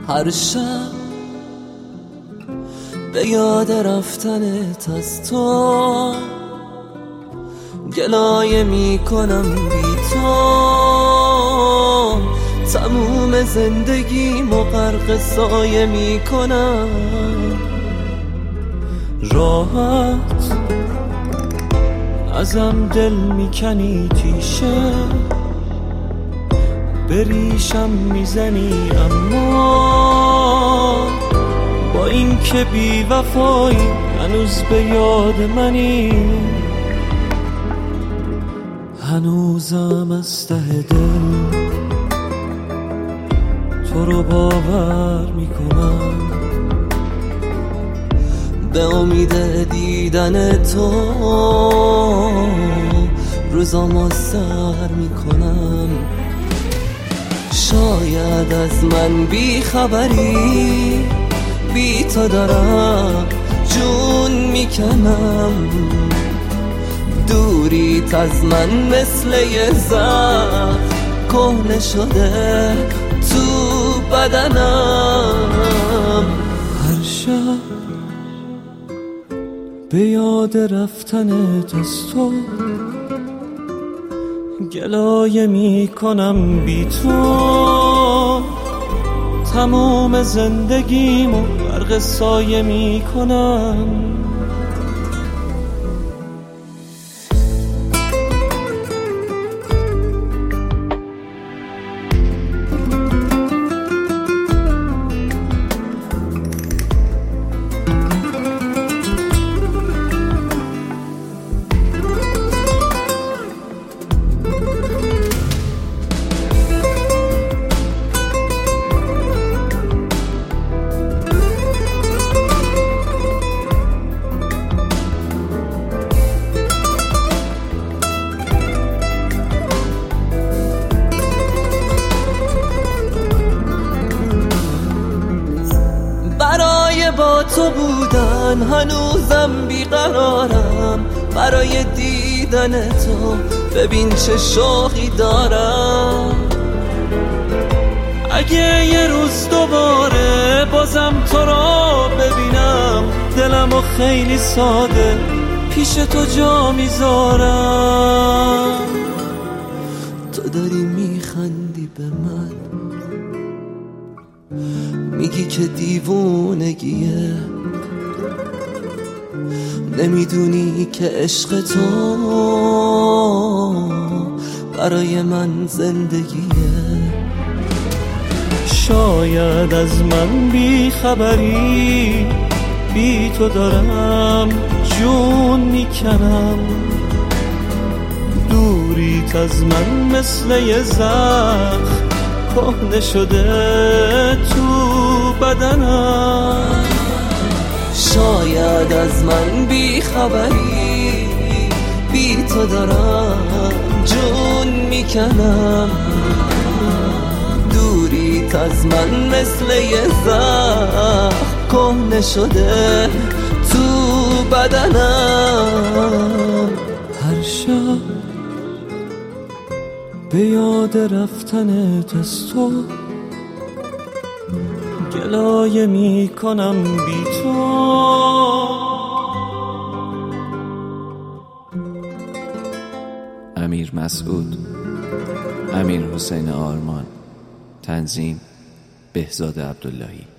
هر شب به یاد رفتنت از تو گلایه میکنم بی تو، تموم زندگیمو غرق سایه میکنم. راحت ازم دل میکنی تیشه، بریشم میزنی اما با این که بی وفایی هنوز به یاد منی. هنوزم از ته دل تو رو باور میکنم، به امید دیدن تو روزامو سر میکنم. شاید از من بی خبری، بی تو دارم جون میکنم. دوریت از من مثل یه زخم کهنه شده تو بدنم. هر شب به یاد رفتنت از تو گلایه میکنم بی تو، تموم زندگیمو غرق سایه میکنم. با تو بودن هنوزم بیقرارم، برای دیدن تو ببین چه شوقی دارم. اگه یه روز دوباره بازم تو رو ببینم، دلمو خیلی ساده پیش تو جا میذارم. تو داری میخندی به من، میگی که دیوونگیه، نمیدونی که عشق تو برای من زندگیه. شاید از من بی خبری، بی تو دارم جون میکنم. دوریت از من مثل یه زخم کهنه شده تو بدنم. شاید از من بی خبری، بی تو دارم جون میکنم. دوریت از من مثل یه زخم کهنه شده تو بدنم. هر شب به یاد رفتنت از تو گلایه میکنم بی تو. امیر مسعود، امیر حسین آرمان، تنظیم بهزاد عبداللهی.